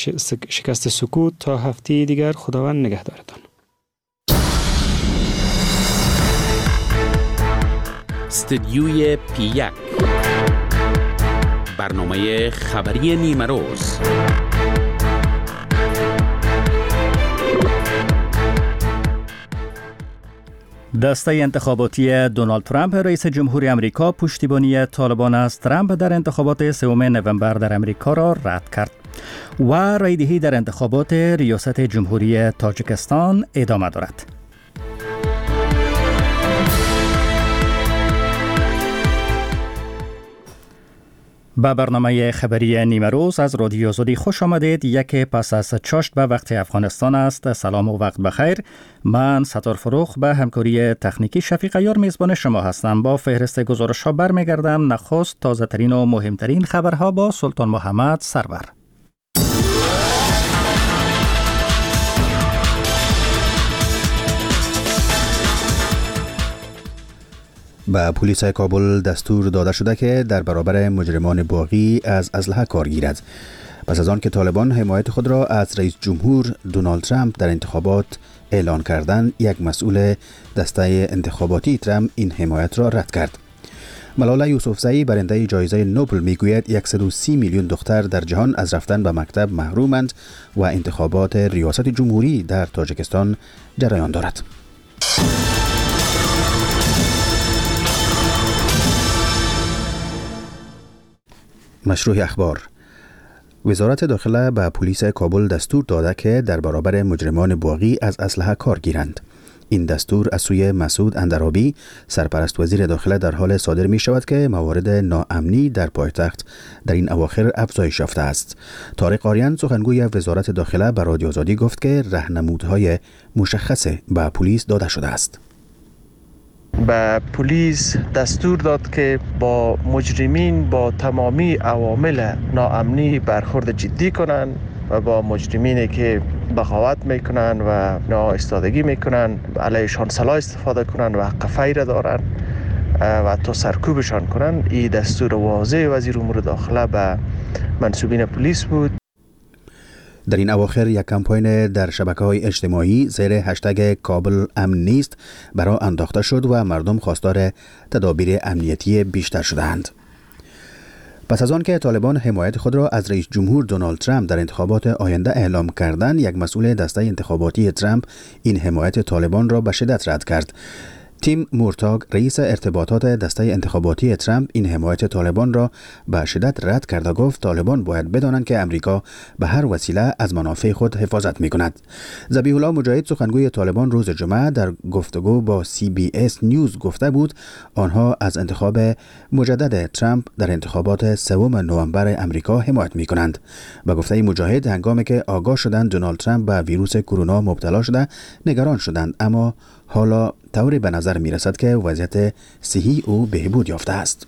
شکست سکوت تا هفته دیگر. خداوند نگهدارتان. استدیوی پی1 برنامه خبری نیمه روز. دسته انتخاباتی دونالد ترامپ رئیس جمهوری آمریکا پشتیبانی طالبان از ترامپ در انتخابات 3 نوامبر در آمریکا را رد کرد و رایدهی در انتخابات ریاست جمهوری تاجیکستان ادامه دارد. به برنامه خبری نیمه روز از رادیو آزادی خوش آمدید. یک پس از چاشت به وقت افغانستان است. سلام و وقت بخیر. من ستار فروخ به همکاری تکنیکی شفیق عیار میزبان شما هستم. با فهرست گزارش ها برمیگردم. نخست تازه ترین و مهمترین خبرها با سلطان محمد سرور. به پلیس کابل دستور داده شده که در برابر مجرمان باغی از اسلحه کار گیرد. پس از آن که طالبان حمایت خود را از رئیس جمهور دونالد ترامپ در انتخابات اعلان کردند، یک مسئول دسته انتخاباتی ترامپ این حمایت را رد کرد. ملاله یوسفزئی برنده جایزه نوبل میگوید 130 میلیون دختر در جهان از رفتن به مکتب محرومند و انتخابات ریاست جمهوری در تاجیکستان جریان دارد. مشروع اخبار. وزارت داخله به پلیس کابل دستور داده که در برابر مجرمان باغی از اسلحه کار گیرند. این دستور از سوی مسعود اندرابی سرپرست وزیر داخله در حال صادر می شود که موارد ناامنی در پایتخت در این اواخر افزایش یافته است. طارق آریان سخنگوی وزارت داخله به رادیو آزادی گفت که راهنمودهای مشخص به پلیس داده شده است. به پلیس دستور داد که با مجرمین با تمامی عوامل ناامنی برخورد جدی کنند و با مجرمینی که بغاوت میکنن و ناایستادگی میکنن علیهشان سلاح استفاده کنن و حق فیر دارن و تا سرکوبشان کنن. این دستور واضح وزیر امور داخله به منصوبین پلیس بود. در این اواخر یک کمپاین در شبکه‌های اجتماعی زیر هشتگ کابل امن نیست برای انداخته شد و مردم خواستار تدابیر امنیتی بیشتر شدند. پس از آن که طالبان حمایت خود را از رئیس جمهور دونالد ترامپ در انتخابات آینده اعلام کردند، یک مسئول دسته انتخاباتی ترامپ این حمایت طالبان را به شدت رد کرد. تیم مورتاگ رئیس ارتباطات دسته انتخاباتی ترامپ این حمایت طالبان را به شدت رد کرد و گفت طالبان باید بدانند که امریکا به هر وسیله از منافع خود حفاظت می‌کند. ذبیح الله مجاهد سخنگوی طالبان روز جمعه در گفتگو با CBS نیوز گفته بود آنها از انتخاب مجدد ترامپ در انتخابات 3 نوامبر امریکا حمایت می‌کنند. به گفته مجاهد هنگامی که آگاه شدند دونالد ترامپ به ویروس کرونا مبتلا شده نگران شدند، اما حالا طوری به نظر می رسد که وضعیت صحی او بهبود یافته است.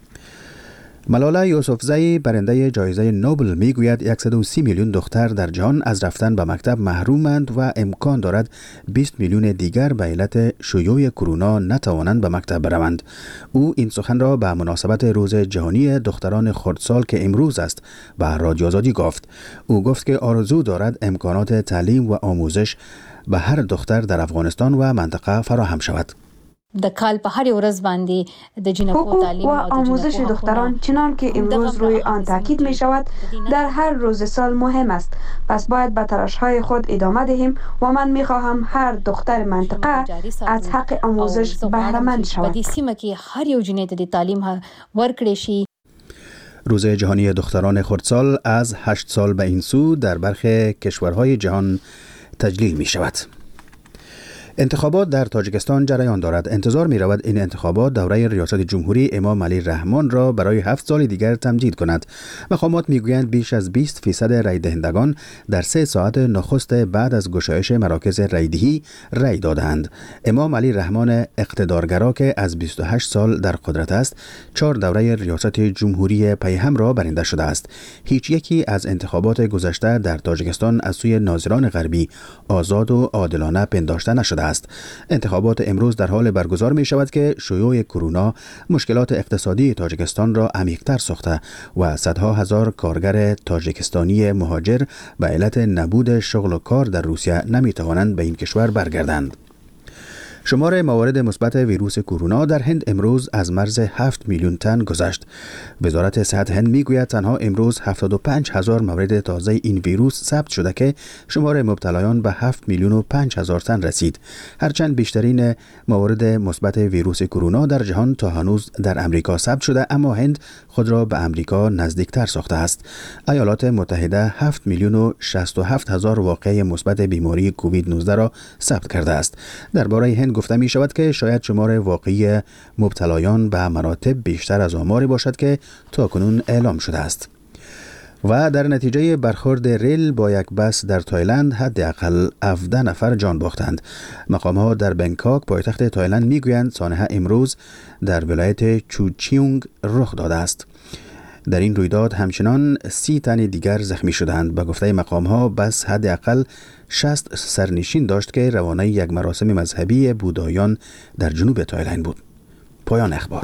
ملاله یوسفزئی برنده جایزه نوبل می گوید 130 میلیون دختر در جهان از رفتن به مکتب محرومند و امکان دارد 20 میلیون دیگر به علت شیوع کرونا نتوانند به مکتب بروند. او این سخن را به مناسبت روز جهانی دختران خردسال که امروز است به رادیو آزادی گفت. او گفت که آرزو دارد امکانات تعلیم و آموزش به هر دختر در افغانستان و منطقه فراهم شود. د کال په هر ورځ باندې د جنکو تعلیم و آموزش دختران چنان که امروز روی آن تاکید می شود در هر روز سال مهم است. پس باید به تلاش های خود ادامه دهیم و من می خواهم هر دختر منطقه از حق آموزش بهره مند شود. په دې سیمه کې هر یو جنۍ ته د تعلیم ورکړی شي. روز جهانی دختران خردسال از 8 سال به این سو در برخی کشورهای جهان تجلیل می شود. انتخابات در تاجیکستان جریان دارد. انتظار می رود این انتخابات دوره ریاست جمهوری امام علی رحمان را برای 7 سال دیگر تمدید کند. مقامات می گویند بیش از 20% رای دهندگان در 3 ساعت نخست بعد از گشایش مراکز رایدهی رای دادند. امام علی رحمان اقتدارگرا که از 28 سال در قدرت است 4 دوره ریاست جمهوری پیهم را برنده شده است. هیچ یکی از انتخابات گذشته در تاجیکستان از سوی ناظران غربی آزاد و عادلانه پنداشته نشده است. انتخابات امروز در حال برگزار می شود که شیوع کرونا مشکلات اقتصادی تاجیکستان را عمیق‌تر ساخته و صدها هزار کارگر تاجیکستانی مهاجر به علت نبود شغل و کار در روسیه نمی توانند به این کشور برگردند. شمار موارد مثبت ویروس کرونا در هند امروز از مرز 7 میلیون تن گذشت. وزارت صحت هند میگوید تنها امروز 75,000 مورد تازه این ویروس ثبت شده که شمار مبتلایان به 7 میلیون و 5,000 تن رسید. هرچند بیشترین موارد مثبت ویروس کرونا در جهان تا هنوز در امریکا ثبت شده، اما هند خود را به امریکا نزدیکتر ساخته است. ایالات متحده 7 میلیون و 67 هزار واقعه مثبت بیماری کووید 19 را ثبت کرده است. درباره هند گفته می شود که شاید شمار واقعی مبتلایان به مراتب بیشتر از آماری باشد که تاکنون اعلام شده است. و در نتیجه برخورد ریل با یک بس در تایلند حداقل 17 نفر جان باختند. مقام‌ها در بنکاک پایتخت تایلند میگویند سانحه امروز در ولایت چوچیونگ رخ داده است. در این رویداد همچنان 30 تن دیگر زخمی شدند. به گفته مقام‌ها بس حداقل 60 سرنشین داشت که روانه یک مراسم مذهبی بودایان در جنوب تایلند بود. پایان اخبار.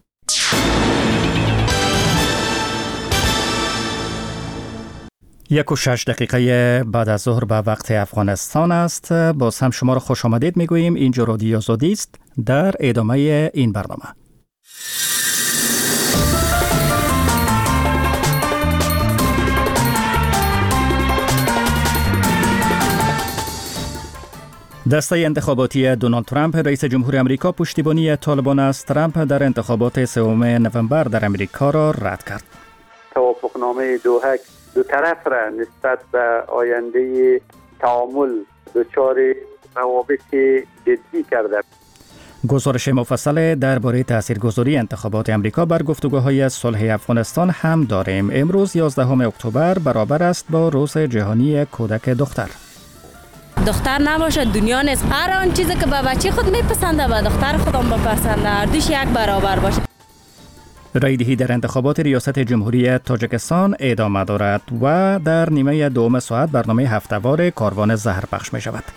یک و 6 دقیقه بعد از ظهر به وقت افغانستان است. باز هم شما را خوش آمدید میگوییم. اینجا رادیو آزادی است. در ادامه این برنامه دسته انتخاباتی دونالد ترامپ رئیس جمهور امریکا پشتیبانی طالبان از ترامپ در انتخابات 3 نوامبر در امریکا را رد کرد. توافقنامه دوحه دو طرف را نسبت به آینده تعامل دچار روابط جدی کرده. گزارش مفصل درباره تاثیرگذاری انتخابات امریکا بر گفتگوهای صلح افغانستان هم داریم. امروز 11 اکتبر برابر است با روز جهانی کودک دختر. دختر نباشه دنیا نیست. هر آن چیزی که به بچه خود میپسنده به دختر خودم بپسنده. هر دوش یک برابر باشه. رایدهی در انتخابات ریاست جمهوری تاجیکستان ادامه دارد و در نیمه دوم ساعت برنامه هفته‌وار کاروان زهر پخش می شود.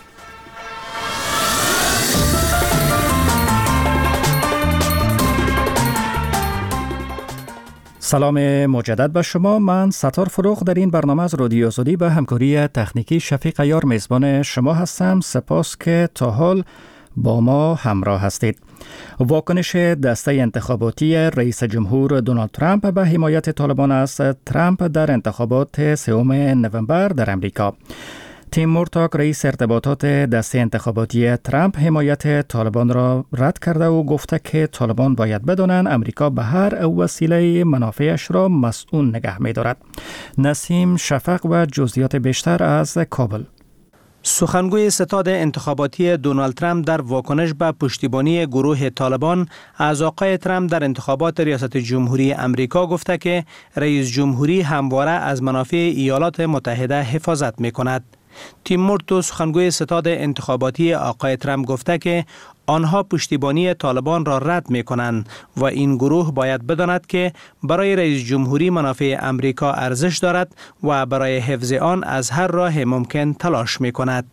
سلام مجدد به شما. من ستار فروغ در این برنامه از رادیو آزادی به همکاری تکنیکی شفیق عیار میزبان شما هستم. سپاس که تا حال با ما همراه هستید. واکنش دسته انتخاباتی رئیس جمهور دونالد ترامپ به حمایت طالبان از ترامپ در انتخابات 3 نوامبر در امریکا. تیم مورتاک رئیس ارتباطات دسته انتخاباتی ترامپ حمایت طالبان را رد کرده و گفته که طالبان باید بدانند امریکا به هر وسیله منافعش را مسئول نگه می دارد. نسیم شفق و جزئیات بیشتر از کابل. سخنگوی ستاد انتخاباتی دونالد ترامپ در واکنش به پشتیبانی گروه طالبان از آقای ترامپ در انتخابات ریاست جمهوری امریکا گفته که رئیس جمهوری همواره از منافع ایالات متحده حفاظت می کند. تیم مورتو سخنگوی ستاد انتخاباتی آقای ترامپ گفته که آنها پشتیبانی طالبان را رد می کنند و این گروه باید بداند که برای رئیس جمهوری منافع امریکا ارزش دارد و برای حفظ آن از هر راه ممکن تلاش می کند.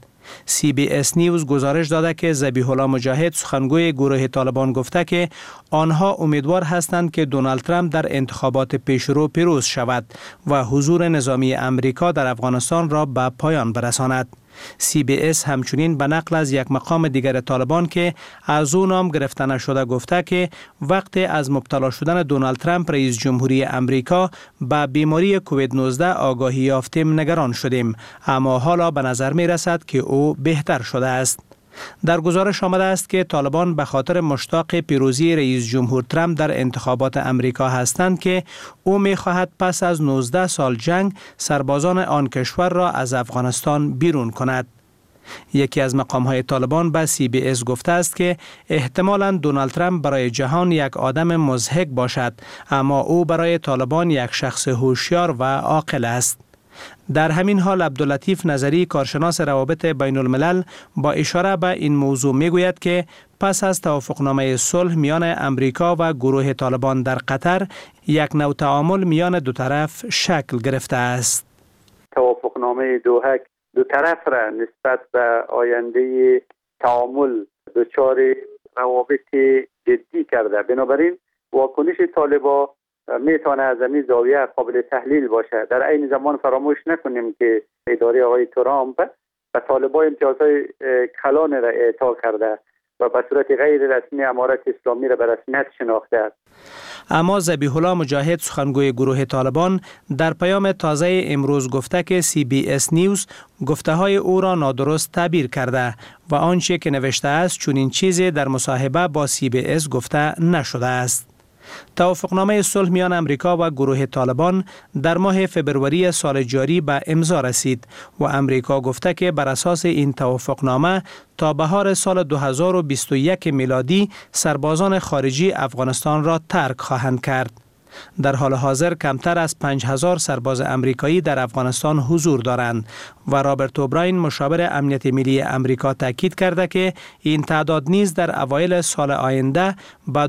CBS نیوز گزارش داده که ذبیح الله مجاهد سخنگوی گروه طالبان گفته که آنها امیدوار هستند که دونالد ترامپ در انتخابات پیشرو پیروز شود و حضور نظامی امریکا در افغانستان را به پایان برساند. CBS همچنین به نقل از یک مقام دیگر طالبان که از او نام گرفته نشده گفته که وقتی از مبتلا شدن دونالد ترامپ رئیس جمهوری امریکا به بیماری کووید 19 آگاهی یافتیم نگران شدیم، اما حالا به نظر می رسد که او بهتر شده است. در گزارش آمده است که طالبان به خاطر مشتاق پیروزی رئیس جمهور ترامپ در انتخابات امریکا هستند که او می خواهد پس از 19 سال جنگ سربازان آن کشور را از افغانستان بیرون کند. یکی از مقام‌های طالبان به CBS گفته است که احتمالاً دونالد ترامپ برای جهان یک آدم مضحک باشد، اما او برای طالبان یک شخص هوشیار و عاقل است. در همین حال عبداللطیف نظری کارشناس روابط بین الملل با اشاره به این موضوع میگوید که پس از توافقنامه صلح میان امریکا و گروه طالبان در قطر یک نوع تعامل میان دو طرف شکل گرفته است. توافقنامه دوحه دو طرف را نسبت به آینده تعامل دچار روابط جدی کرده. بنابراین واکنش طالبان میتونه از این زاویه قابل تحلیل باشه. در عین زمان فراموش نکنیم که اداره آقای ترامپ و طالبان امتیازهای کلان را اعطا کرده و به صورت غیر رسمی امارت اسلامی را به رسمیت شناخته است. اما ذبیح الله مجاهد سخنگوی گروه طالبان در پیام تازه امروز گفته که CBS نیوز گفته های او را نادرست تعبیر کرده و آنچه که نوشته است چنین چیزی در مصاحبه با CBS گفته نشده است. توافقنامه صلح میان امریکا و گروه طالبان در ماه فبروری سال جاری به امضا رسید و امریکا گفته که بر اساس این توافقنامه تا بهار سال 2021 میلادی سربازان خارجی افغانستان را ترک خواهند کرد. در حال حاضر کمتر از 5000 سرباز امریکایی در افغانستان حضور دارند و رابرت اوبراین مشاور امنیت ملی امریکا تاکید کرده که این تعداد نیز در اوایل سال آینده به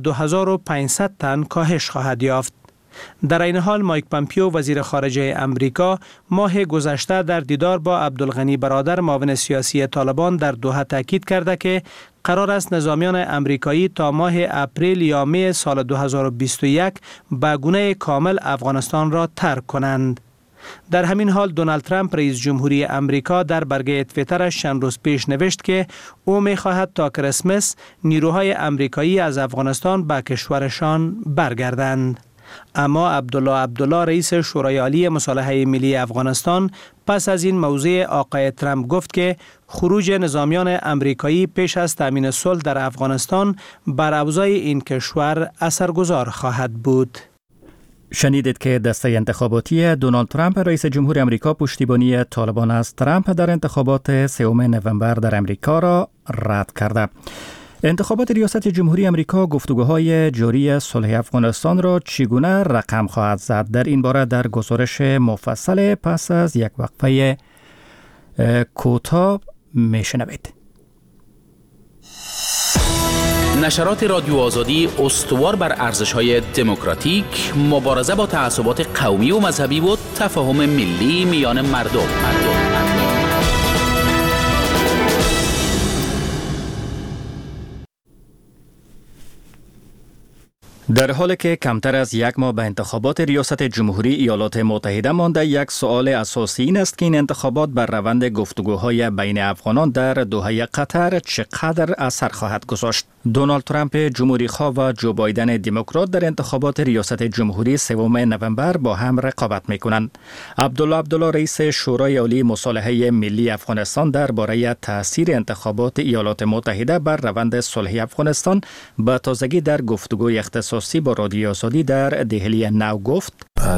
2500 تن کاهش خواهد یافت. در این حال مایک پامپیو وزیر خارجه امریکا ماه گذشته در دیدار با عبدالغنی برادر معاون سیاسی طالبان در دوحه تاکید کرده که قرار است نظامیان امریکایی تا ماه اپریل یا می سال 2021 به گونه کامل افغانستان را ترک کنند. در همین حال دونالد ترامپ رئیس جمهوری امریکا در برگه توییترش چند روز پیش نوشت که او می‌خواهد تا کریسمس نیروهای امریکایی از افغانستان به کشورشان برگردند. اما عبدالله رئیس شورای عالی مصالحه ملی افغانستان پس از این موضوع آقای ترامپ گفت که خروج نظامیان امریکایی پیش از تامین صلح در افغانستان بر اوضاع این کشور اثرگذار خواهد بود. شنیدید که دسته انتخاباتی دونالد ترامپ رئیس جمهور امریکا پشتیبانی طالبان از ترامپ در انتخابات 3 نوامبر در امریکا را رد کرده. انتخابات ریاست جمهوری امریکا گفتگوهای جاری صلح افغانستان را چگونه رقم خواهد زد؟ در این باره در گزارش مفصل پس از یک وقفه کوتاه میشنوید. نشرات رادیو آزادی استوار بر ارزش‌های دموکراتیک، مبارزه با تعصبات قومی و مذهبی و تفاهم ملی میان مردم. در حالی که کمتر از یک ماه به انتخابات ریاست جمهوری ایالات متحده مانده، یک سوال اساسی این است که این انتخابات بر روند گفتگوهای بین افغانان در دوحه قطر چقدر اثر خواهد گذاشت. دونالد ترامپ جمهوری‌خواه و جو بایدن دموکرات در انتخابات ریاست جمهوری 3 نوامبر با هم رقابت می‌کنند. عبدالله رئیس شورای عالی مصالحه ملی افغانستان درباره تاثیر انتخابات ایالات متحده بر روند صلح افغانستان به تازگی در گفتگوی اختصاصی با رادیو آزادی در دهلی نو گفت: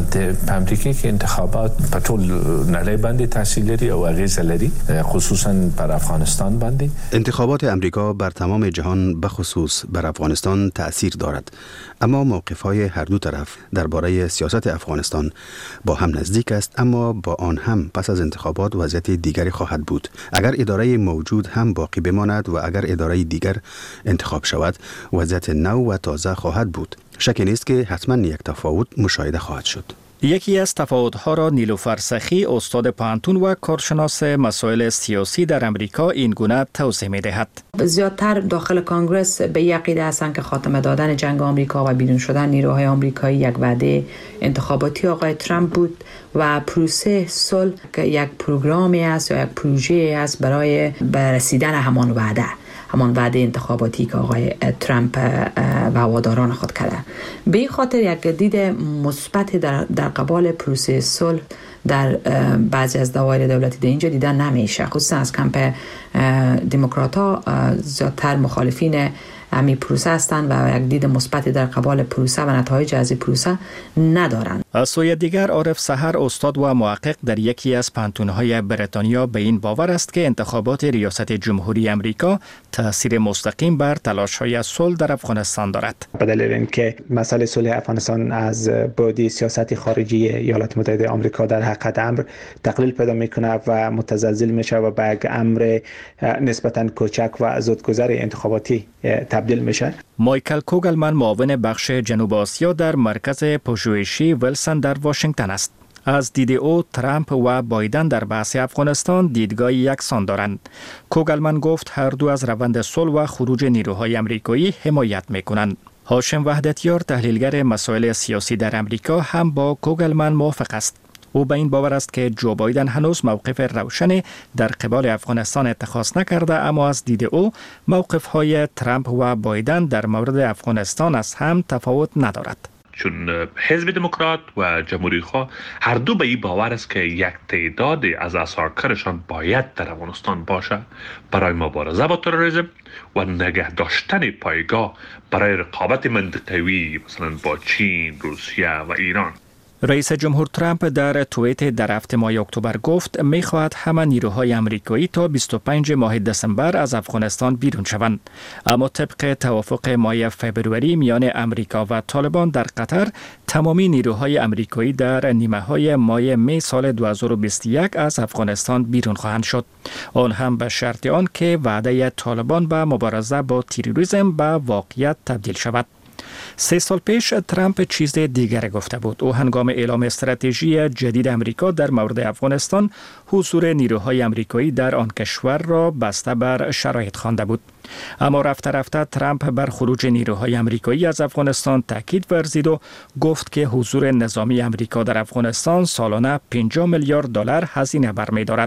په امریکا کې انتخابات په ټول نړۍ باندې تاثیر لري او اغیز لري، خصوصا بر افغانستان باندې. انتخابات امریکا بر تمام جهان به خصوص بر افغانستان تأثیر دارد، اما موقف‌های هر دو طرف درباره سیاست افغانستان با هم نزدیک است، اما با آن هم پس از انتخابات وضعیت دیگری خواهد بود. اگر اداره موجود هم باقی بماند و اگر اداره دیگر انتخاب شود، وضعیت نو و تازه خواهد بود. شکی نیست که حتما یک تفاوت مشاهده خواهد شد. یکی از تفاوت‌ها را نیلوفر سخی، استاد پانتون و کارشناس مسائل سیاسی در امریکا این گونه توضیح می‌دهد. زیادتر داخل کانگرس به یک عقیده هستند که خاتمه دادن جنگ آمریکا و بیرون شدن نیروهای آمریکایی یک وعده انتخاباتی آقای ترامپ بود و پروسه صلح که یک پروگرامی است یا یک پروژه است برای رسیدن همان وعده انتخاباتی که آقای ترامپ و هواداران خود کرده. به این خاطر یک دید مثبت در قبال پروسه صلح در بعضی از دوایر دولتی در اینجا دیدن نمیشه، خصوصا از کمپ دموکرات‌ها زیادتر مخالفین همین پروسه هستند و یک دید مثبت در قبال پروسه و نتایج از این پروسه ندارند. از سوی دیگر عارف سحر، استاد و محقق در یکی از پانتون‌های بریتانیا، به این باور است که انتخابات ریاست جمهوری امریکا تأثیر مستقیم بر تلاش‌های صلح در افغانستان دارد. به دلیل اینکه مسئله صلح افغانستان از بعد سیاست خارجی ایالات متحده آمریکا در حقیقت امر تقلیل پیدا می‌کند و متزلزل میشه و به یک امر نسبتاً کوچک و زودگذر انتخاباتی تبدیل میشه. مایکل کوگلمن، معاون بخش جنوب آسیا در مرکز پژوهشی ویلسون در واشنگتن است. از دید او ترامپ و بایدن در بحث افغانستان دیدگاه یکسان دارند. کوگلمن گفت هر دو از روند صلح و خروج نیروهای آمریکایی حمایت می‌کنند. هاشم وحدتیار تحلیلگر مسائل سیاسی در آمریکا هم با کوگلمن موافق است. او به این باور است که جو بایدن هنوز موقف روشنی در قبال افغانستان اتخاذ نکرده، اما از دید او موقف‌های ترامپ و بایدن در مورد افغانستان از هم تفاوت ندارد. چون حزب دموکرات و جمهوری خواه هر دو به این باور است که یک تعداد از اثارکارشان باید در افغانستان باشه برای مبارزه با تروریسم و نگه داشتن پایگاه برای رقابت منطقوی مثلا با چین، روسیه و ایران. رئیس جمهور ترامپ در توییت در هفته ماه اکتبر گفت می‌خواهد همه نیروهای آمریکایی تا 25 ماه دسامبر از افغانستان بیرون شوند. اما طبق توافق ماه فوریه میان آمریکا و طالبان در قطر، تمامی نیروهای آمریکایی در نیمه‌های ماه می سال 2021 از افغانستان بیرون خواهند شد. آن هم به شرط آن که وعده طالبان به مبارزه با تروریسم به واقعیت تبدیل شود. 3 سال پیش ترامپ چیز دیگر گفته بود. او هنگام اعلام استراتژی جدید امریکا در مورد افغانستان، حضور نیروهای آمریکایی در آن کشور را بسته بر شرایط خوانده بود. اما رفته رفته ترامپ بر خروج نیروهای آمریکایی از افغانستان تاکید ورزید و گفت که حضور نظامی آمریکا در افغانستان سالانه 50 میلیارد دلار هزینه برمی‌دارد.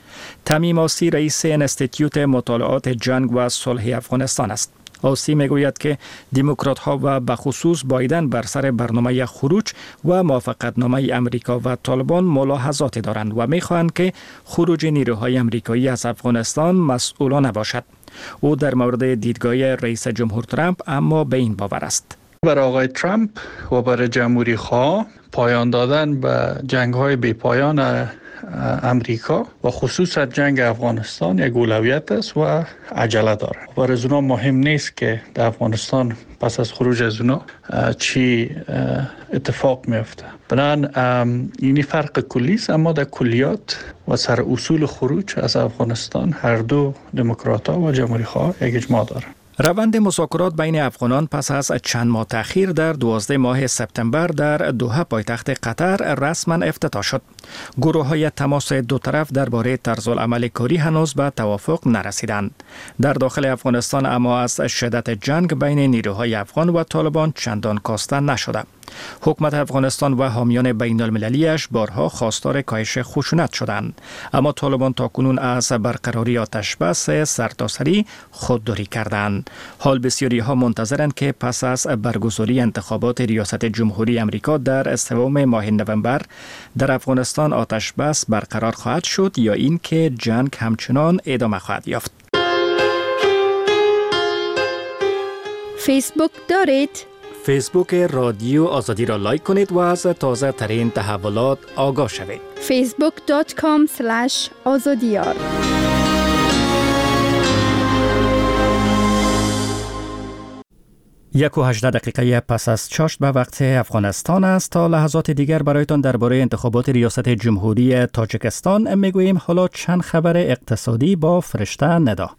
تمیم آسی رئیس انستیتیوت مطالعات جنگ و صلح افغانستان است. آسی میگوید که دموکرات ها و به خصوص بایدن بر سر برنامه خروج و موافقتنامه امریکا و طالبان ملاحظات دارند و میخواهند که خروج نیروهای آمریکایی از افغانستان مسئولانه باشد. او در مورد دیدگاه رئیس جمهور ترامپ اما به این باور است. برای آقای ترامپ و برای جمهوری خواه پایان دادن به جنگ های بی پایان امریکا و خصوصا جنگ افغانستان یک اولویت است و عجله داره. برای از اونا مهم نیست که در افغانستان پس از خروج از اونا چی اتفاق میفته. بنابراین اینی فرق کلی است، اما در کلیات و سر اصول خروج از افغانستان هر دو دموکرات‌ها و جمهوری خواه یک اجماع دارند. روند مذاکرات بین افغانان پس از چند ماه تأخیر در 12 ماه سپتامبر در دوحه پایتخت قطر رسما افتتاح شد. گروه‌های تماس دو طرف درباره طرزالعمل کاری هنوز به توافق نرسیدند. در داخل افغانستان اما از شدت جنگ بین نیروهای افغان و طالبان چندان کاسته نشده. حکومت افغانستان و حامیان بین المللیش بارها خواستار کاهش خشونت شدند، اما طالبان تاکنون از برقراری آتشبس سرتاسری خودداری کردند. حال بسیاری ها منتظرند که پس از برگزاری انتخابات ریاست جمهوری آمریکا در سوم ماه نوامبر در افغانستان آتشبس برقرار خواهد شد یا اینکه جنگ همچنان ادامه خواهد یافت. فیسبوک دارید؟ فیسبوک رادیو آزادی را لایک کنید و از تازه ترین تحولات آگاه شوید. facebook.com/azadiyar 1:18 پس از چاشت به وقت افغانستان است. تا لحظات دیگر برایتان درباره انتخابات ریاست جمهوری تاجیکستان میگوییم. حالا چند خبر اقتصادی با فرشته ندا.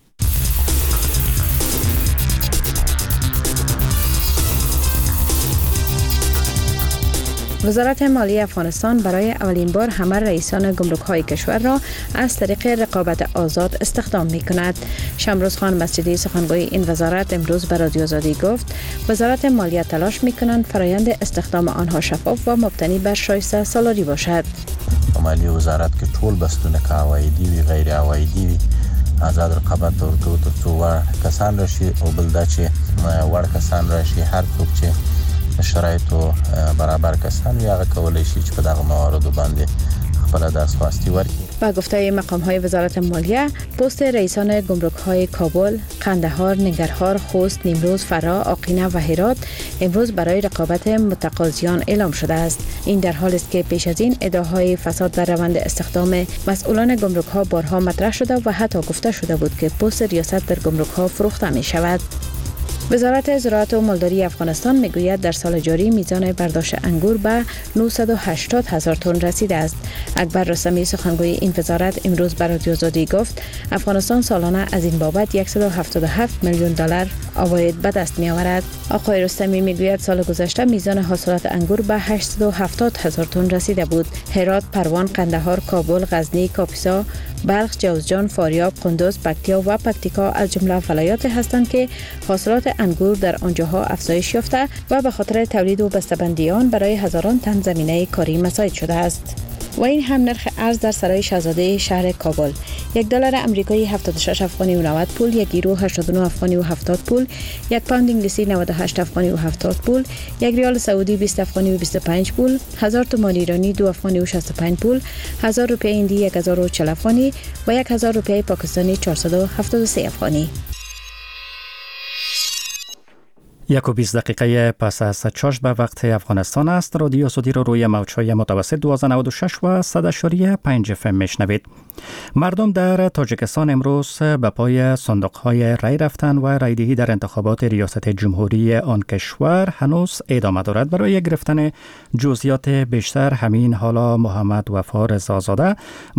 وزارت مالیه افغانستان برای اولین بار همه رئیسان گمرک‌های کشور را از طریق رقابت آزاد استخدام می‌کند. شمروز خان مسجدی سخنگوی این وزارت امروز به رادیو آزادی گفت وزارت مالیه تلاش می‌کنند فرایند استخدام آنها شفاف و مبتنی بر شایسته سالاری باشد. مالیه وزارت که ټول بستونه که عوایدی وی غیر عوایدی وی آزاد رقابت ورکو ترڅو وړ کسان راشي او بل دا چې وړ کسان راشي هر څوک چې شرایطو برابر کسان یا کولای شي چې په دغه مواردو باندې خپل درخواستی ورکړي. با گفته مقام‌های وزارت مالیه پست رئیسان گمرک‌های کابل، قندهار، ننگرهار، خوست، نیمروز، فرا، آقینه و هرات امروز برای رقابت متقاضیان اعلام شده است. این در حالی است که پیش از این ادعاهای فساد در روند استخدام مسئولان گمرک‌ها بارها مطرح شده و حتی گفته شده بود که پست ریاست در گمرک‌ها فروخته می‌شود. وزارت زراعت و مالداری افغانستان میگوید در سال جاری میزان برداشت انگور به 980,000 تن رسیده است. اکبر رستمی سخنگوی این وزارت امروز بر رادیو آزادی گفت افغانستان سالانه از این بابت 177 میلیون دلار عواید به دست می آورد. آقای رستمی میگوید سال گذشته میزان حاصلات انگور به 870,000 تن رسیده بود. هرات، پروان، قندهار، کابل، غزنی، کاپیسا، بلخ، جوزجان، فاریاب، قندوز، پکتیا و پکتیکا از جمله ولایات هستند که حاصلات انگور در آنجاها افزایش یافته و به خاطر تولید و بسته‌بندی آن برای هزاران تن زمینه کاری مساعد شده است. و این هم نرخ ارز در سرای شاهزاده شهر کابل: $1 امریکایی 76 افغانی و 90 پول، 1 یورو 89 افغانی و 70 پول، 1 پوند انگلیسی 98 افغانی و 70 پول، 1 ریال سعودی 20 افغانی و 25 پول، 1000 تومان ایرانی 2 افغانی و 65 پول، 1000 روپیه هندی 1040 افغانی و 1000 روپیه پاکستانی 473 افغانی. 21 دقیقه پس از 4 به وقت افغانستان است. رادیو آزادی رو روی موج‌های متوسط 1296 و 100.5 FM میشنوید. مردم در تاجیکستان امروز به پای صندوق‌های رای رفتن و رایدهی در انتخابات ریاست جمهوری آن کشور هنوز ادامه دارد. برای گرفتن جزئیات بیشتر همین حالا محمد وفا رضازاده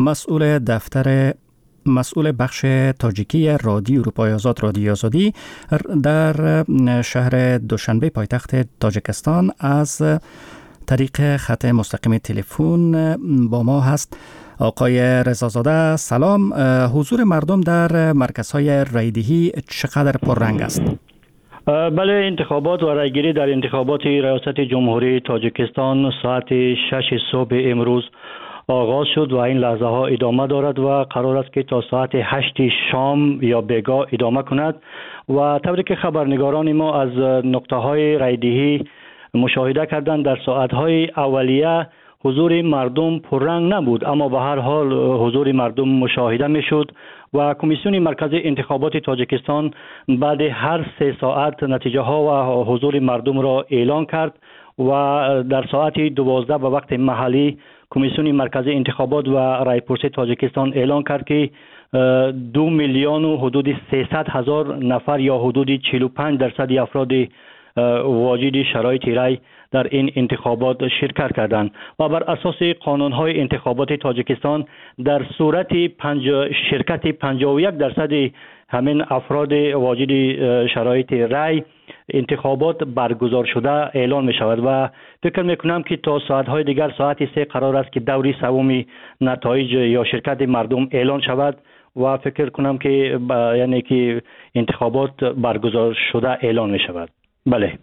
مسئول بخش تاجیکی رادیو اروپای آزاد رادیو آزادی در شهر دوشنبه پایتخت تاجیکستان از طریق خط مستقیم تلفن با ما هست. آقای رضازاده سلام. حضور مردم در مرکزهای رایدهی چقدر پررنگ است؟ بله، انتخابات و رایگیری در انتخابات ریاست جمهوری تاجیکستان ساعت 6 صبح امروز آغاز شد و این لحظه ها ادامه دارد و قرار است که تا ساعت 8 شام یا بیگاه ادامه کند و طوری که خبرنگاران ما از نقطه های رایدهی مشاهده کردند در ساعت های اولیه حضور مردم پررنگ نبود، اما به هر حال حضور مردم مشاهده می شد و کمیسیون مرکزی انتخابات تاجیکستان بعد هر 3 ساعت نتیجه ها و حضور مردم را اعلان کرد و در ساعت 12 به وقت محلی کمیسیون مرکزی انتخابات و رایپرسی تاجیکستان اعلان کرد که 2 میلیون و حدود 300 هزار نفر یا حدود 45% افراد واجد شرایط رای در این انتخابات شرکت کردند و بر اساس قانون‌های انتخابات تاجیکستان در صورت شرکت 51% همین افراد واجد شرایط رای انتخابات برگزار شده اعلان می شود و فکر می کنم که تا ساعت‌های دیگر ساعت 3 قرار است که دوری سوم نتایج یا شرکت مردم اعلان شود و فکر کنم که یعنی که انتخابات برگزار شده اعلان می شود. بله.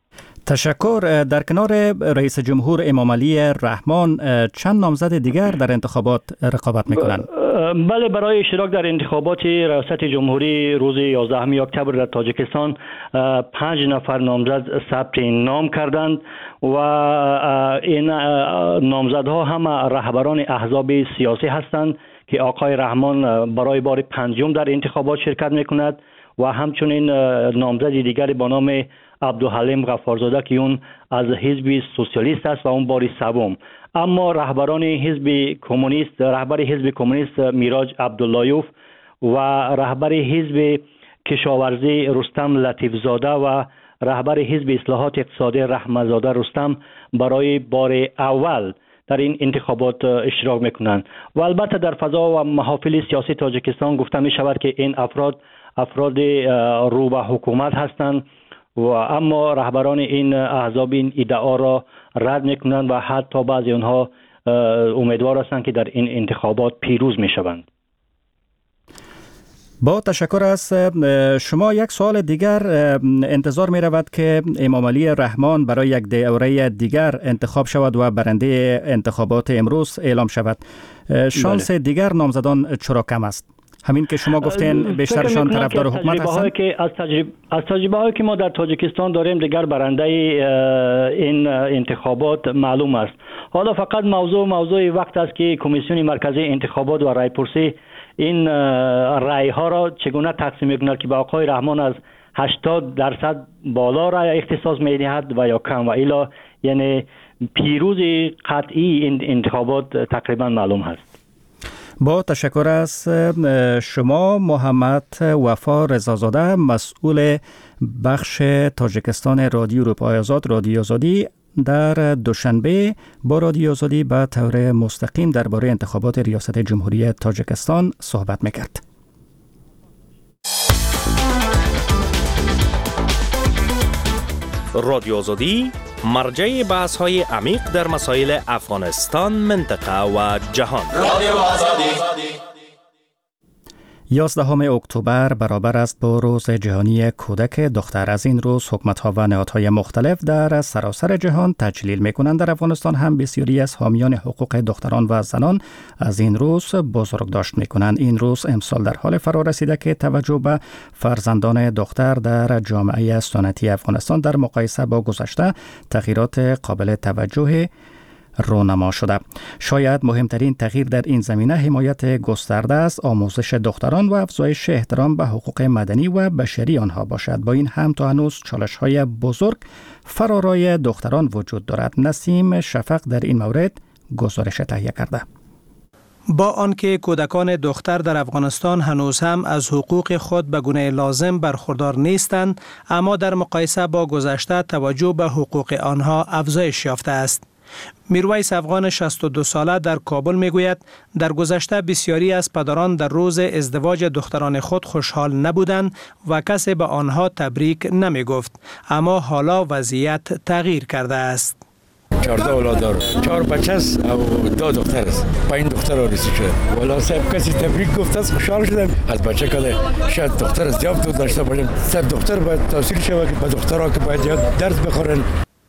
تشکر. در کنار رئیس جمهور امام علی رحمان چند نامزد دیگر در انتخابات رقابت میکنند؟ بله، برای اشتراک در انتخابات ریاست جمهوری روز 11 اکتبر در تاجیکستان 5 نفر نامزد ثبت نام کردند و این نامزدها هم رهبران احزاب سیاسی هستند که آقای رحمان برای بار 5 در انتخابات شرکت میکند و همچنین نامزد دیگری با نام عبدالحلیم غفارزاده که اون از حزب سوسیالیست است و اون بار 3. اما رهبر حزب کمونیست میراج عبداللهیوف و رهبر حزب کشاورزی رستم لطیفزاده و رهبر حزب اصلاحات اقتصادی رحمتزاده رستم برای بار اول در این انتخابات اشتراک میکنند و البته در فضا و محافل سیاسی تاجیکستان گفته می شود که این افراد رو به حکومت هستند و اما رهبران این احزاب این ادعا را رد میکنند و حتی بعضی آنها امیدوار هستند که در این انتخابات پیروز میشوند. با تشکر از شما. یک سوال دیگر انتظار می رود که امام علی رحمان برای یک دوره دیگر انتخاب شود و برنده انتخابات امروز اعلام شود. شانس دیگر نامزدان چرا کم است؟ همین که شما گفتین بیشترشان طرفدار حکومت هستند. از تجربه هایی که ما در تاجیکستان داریم دیگر برنده این انتخابات معلوم است. حالا فقط موضوع وقت است که کمیسیون مرکزی انتخابات و رایپرسی این رای ها را چگونه تقسیم می‌کند که به آقای رحمان از 80% بالا رای اختصاص می‌دهد و یا کم و الا یعنی پیروز قطعی این انتخابات تقریبا معلوم هست. با تشکر از شما محمد وفا رضازاده، مسئول بخش تاجیکستان رادیو اروپای آزاد رادیو آزادی، در دوشنبه با رادیو آزادی به طور مستقیم درباره انتخابات ریاست جمهوری تاجیکستان صحبت میکرد. رادیو آزادی مرجع بحث‌های عمیق در مسائل افغانستان، منطقه و جهان. رادیو آزادی 11 اکتبر برابر است با روز جهانی کودک دختر. از این روز حکومت‌ها و نهادهای مختلف در سراسر جهان تجلیل می‌کنند. در افغانستان هم بسیاری از حامیان حقوق دختران و زنان از این روز بزرگداشت می‌کنند. این روز امسال در حال فرا رسیده که توجه به فرزندان دختر در جامعه سنتی افغانستان در مقایسه با گذشته تغییرات قابل توجه رونما شده. شاید مهمترین تغییر در این زمینه حمایت گسترده است آموزش دختران و افزایش احترام به حقوق مدنی و بشری آنها باشد. با این هم تا هنوز چالش‌های بزرگ فرارای دختران وجود دارد. نسیم شفق در این مورد گزارش تهیه کرده. با آنکه کودکان دختر در افغانستان هنوز هم از حقوق خود به گونه لازم برخوردار نیستند، اما در مقایسه با گذشته توجه به حقوق آنها افزایش یافته است. میرویس افغان 62 ساله در کابل میگوید در گذشته بسیاری از پدران در روز ازدواج دختران خود خوشحال نبودند و کسی به آنها تبریک نمی گفت، اما حالا وضعیت تغییر کرده است. 14 اولاد دارم، 4 بچه است و 2 دختر است. 5 دختر آرزو شده. والا صاحب کسی تبریک گفت است، خوشحال شدم. از بچه کده شاید دختر زیاد داشته باشم. صاحب دختر باید تحصیل شود که به دخترها که باید درس بخورن.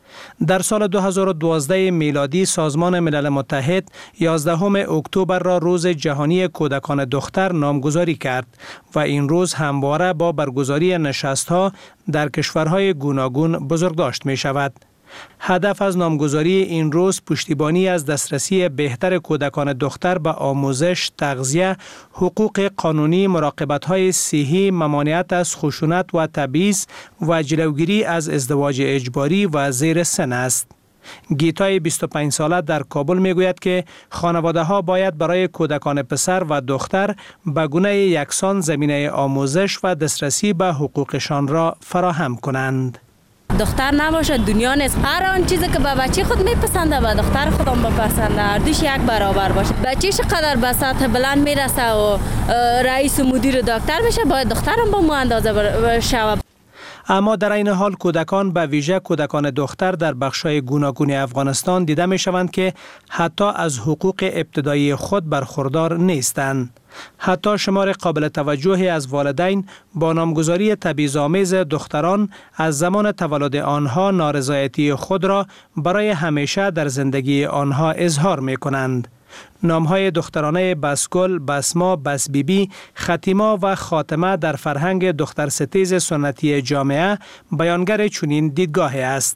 در سال 2012 میلادی سازمان ملل متحد 11 اکتبر را روز جهانی کودکان دختر نامگذاری کرد و این روز همواره با برگزاری نشست‌ها در کشورهای گوناگون بزرگداشت می شود. هدف از نامگذاری این روز پشتیبانی از دسترسی بهتر کودکان دختر به آموزش، تغذیه، حقوق قانونی، مراقبت‌های صحی، ممانعت از خشونت و تبعیض و جلوگیری از ازدواج اجباری و زیر سن است. گیتای 25 ساله در کابل میگوید که خانواده‌ها باید برای کودکان پسر و دختر به گونه یکسان زمینه آموزش و دسترسی به حقوقشان را فراهم کنند. دختر نباشه دنیا نیست. هر آن چیزی که به بچه خود میپسنده به دختر خودم بپسنده. هر دوش یک برابر باشه. بچه‌ش قدر به سطح بلند میرسه و رئیس و مدیر دکتر بشه، باید دخترم با مو اندازه بشه. اما در این حال کودکان به ویژه کودکان دختر در بخش‌های گوناگون افغانستان دیده می‌شوند که حتی از حقوق ابتدایی خود برخوردار نیستند. حتی شمار قابل توجهی از والدین با نامگذاری تبعیض‌آمیز دختران از زمان تولد آنها نارضایتی خود را برای همیشه در زندگی آنها اظهار می‌کنند. نامهای دخترانه بسگل، بسما، بسبیبی، ختیما و خاتمه در فرهنگ دخترستیز سنتی جامعه بیانگر چنین دیدگاهی است.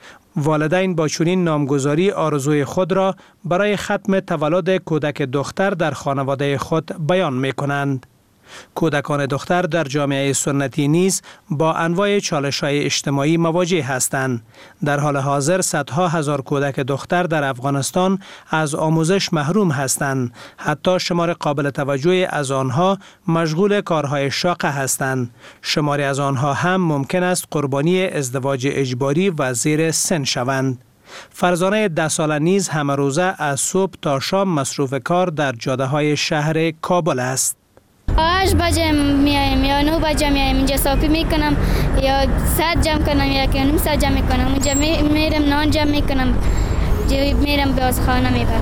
والدین با چنین نامگذاری آرزوی خود را برای ختم تولد کودک دختر در خانواده خود بیان می کنند. کودکان دختر در جامعه سنتی نیز با انواع چالش‌های اجتماعی مواجه هستند. در حال حاضر صدها هزار کودک دختر در افغانستان از آموزش محروم هستند. حتی شمار قابل توجهی از آنها مشغول کارهای شاقه هستند. شماری از آنها هم ممکن است قربانی ازدواج اجباری و زیر سن شوند. فرزانه 10 ساله نیز همه روزه از صبح تا شام مصروف کار در جاده‌های شهر کابل است. 8 بجه میایم یا 9 بجه میایم، اینجا صافی میکنم یا ساعت جمع کنم یا که نیم ساعت جمع میکنم. اونجا میرم نان جمع میکنم، میرم باز خانه میبرم.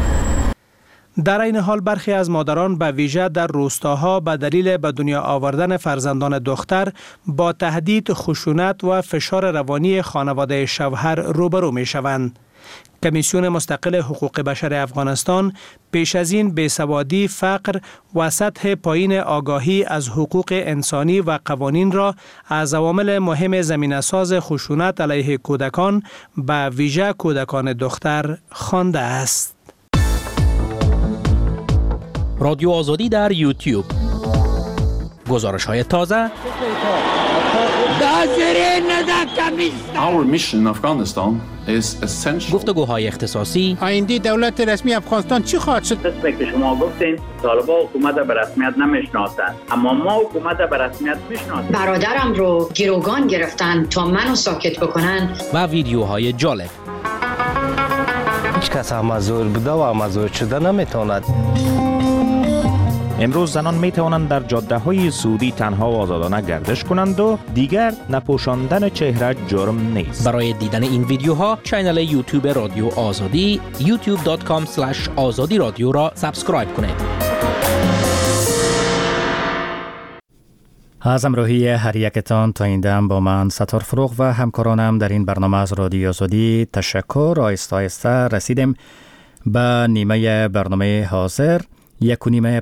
در این حال برخی از مادران به ویژه در روستاها به دلیل به دنیا آوردن فرزندان دختر با تهدید، خشونت و فشار روانی خانواده شوهر روبرو می شوند. کمیسیون مستقل حقوق بشر افغانستان پیش از این بیسوادی، فقر و سطح پایین آگاهی از حقوق انسانی و قوانین را از عوامل مهم زمینه‌ساز خشونت علیه کودکان به ویژه کودکان دختر خوانده است. رادیو آزادی در یوتیوب. گزارش‌های تازه، Our mission in Afghanistan is essential. گفتگوهای اختصاصی آینده دولت رسمی افغانستان چی خواهد شد؟ قسمی که شما گفتین طالبان حکومت به رسمیت نمیشناسند، اما ما حکومت به رسمیت میشناسیم. برادرم رو گروگان گرفتن تا منو ساکت بکنن و ویدیوهای جالب. هیچ کس مزور بوده و مزور شده نمیتواند. امروز زنان می توانند در جاده های سعودی تنها و آزادانه گردش کنند و دیگر نپوشاندن چهره جرم نیست. برای دیدن این ویدیوها کانال یوتیوب رادیو آزادی youtube.com/azadi رادیو را سابسکرایب کنید. از همراهی هر یکتان تا این دم با من ستار فروغ و همکارانم در این برنامه از رادیو آزادی تشکر. آهسته آهسته رسیدیم به نیمه برنامه حاضر. 1.5